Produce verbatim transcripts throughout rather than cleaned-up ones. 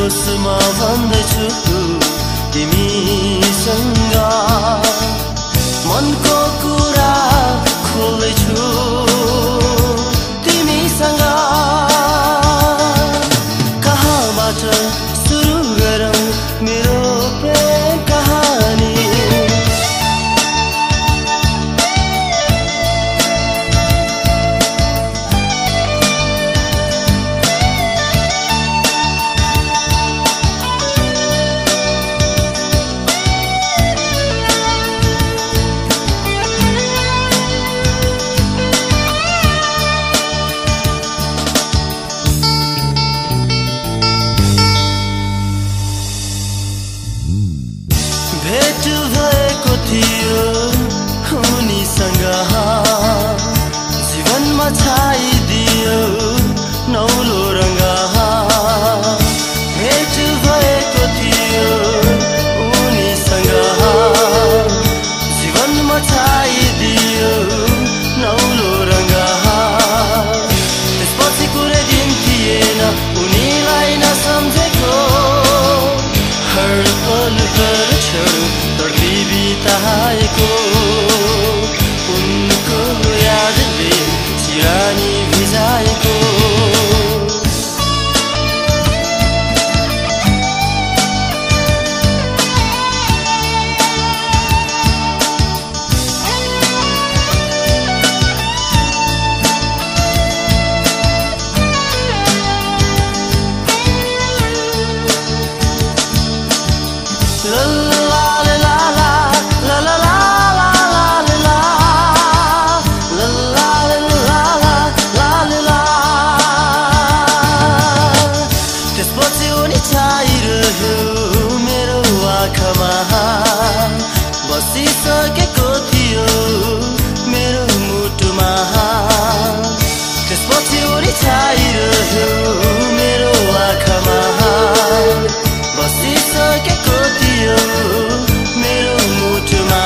होसमा भन्दैछु तिमीसँग मनको कुरा खोल्दैछु तिमीसँग कहाँबाट सुरु गरौँ मेरो प्रेम कहानी भेट भएको थियो उनीसँग जीवनमा छाइदियो नौलो रङ्ग भेट भएको थियो उनीसँग जीवनमा छाइदियो नौलो रङ्ग त्यसपछि कुनै दिन थिएन उनीलाई नसम्झेको हर पल हर क्षण तडपी बिताएको उनको यादले सिरानी भिजाएको मेरो आँखामा बसिसकेको थियो मेरो मुटुमा त्यसपछि उनी छाइरह्यो मेरो आँखामा बसिसकेको थियो मेरो मुटुमा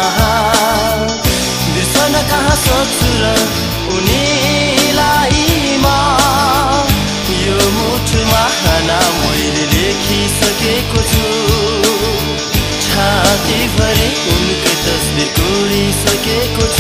बिर्सन कहाँ सक्छु र उनीलाई म यो मुटुमा नाम मैले लेखिसकेको छु छाती भरि उनकै तस्बिर कोरिसकेको छु